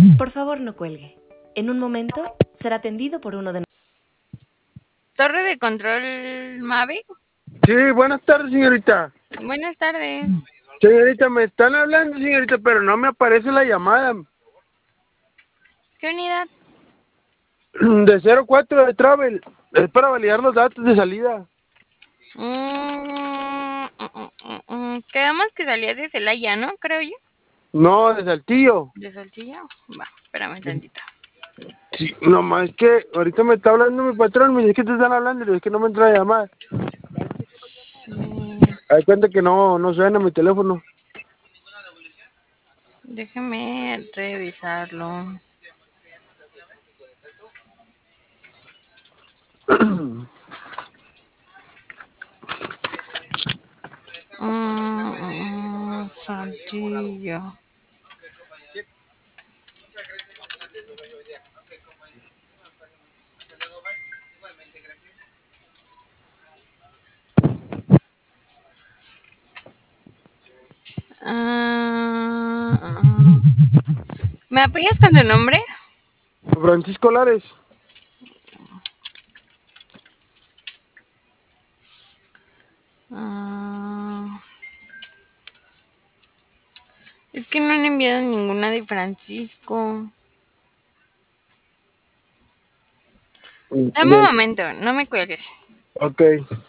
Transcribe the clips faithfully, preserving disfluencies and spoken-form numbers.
Por favor, no cuelgue. En un momento será atendido por uno de Torre de control Mavic. Sí, buenas tardes, señorita. Buenas tardes. Señorita, me están hablando, señorita, pero no me aparece la llamada. ¿Qué unidad? De cero cuatro de Travel. Es para validar los datos de salida. Mm, mm, mm, mm, Quedamos que salía de Celaya, ¿no? Creo yo. No, de Saltillo. ¿De Saltillo? Va, espérame tantito. Sí, nomás que ahorita me está hablando mi patrón, me dice que te están hablando, y es que no me entra la llamada. Sí, Hay cuenta que no, no suena mi teléfono. déjeme revisarlo. Mm, mm, Saltillo. Ah, ah. ¿Me apoyas con tu nombre? Francisco Lares. Ah, es que no han enviado ninguna de Francisco. Dame un momento, no me cuelgues. Ok.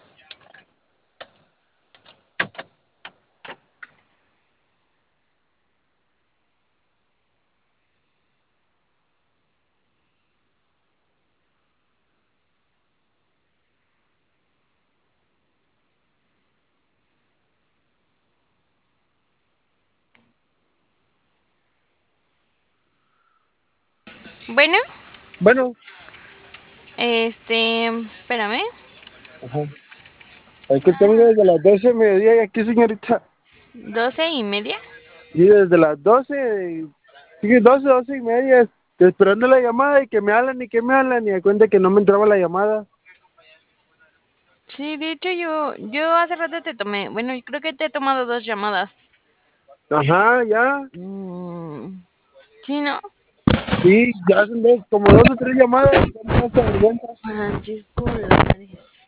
Bueno, Bueno. este, espérame. Ajá. Es que tengo desde las doce de mediodía y aquí, señorita. Doce y media. Y desde las doce, sí, doce, doce y media, esperando la llamada y que me hablan y que me hablan y de cuenta que no me entraba la llamada. Sí, de hecho yo, yo hace rato te tomé, bueno, yo creo que te he tomado dos llamadas. Ajá, ya. Mm, sí, ¿no? Sí, ya son dos, como dos o tres llamadas. Ya me da hasta vergüenza. Francisco Lares.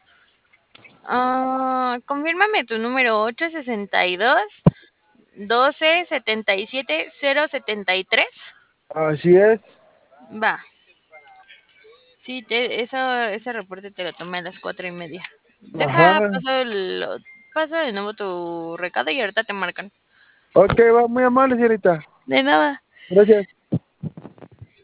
Ah, confírmame tu número ocho sesenta y dos doce setenta y siete cero setenta y tres. Así es. Va. Sí, te, eso, ese reporte te lo tomé a las cuatro y media. Deja, Ajá. paso, el, paso de nuevo tu recado y ahorita te marcan. Ok, va, muy amable, señorita. De nada. Gracias.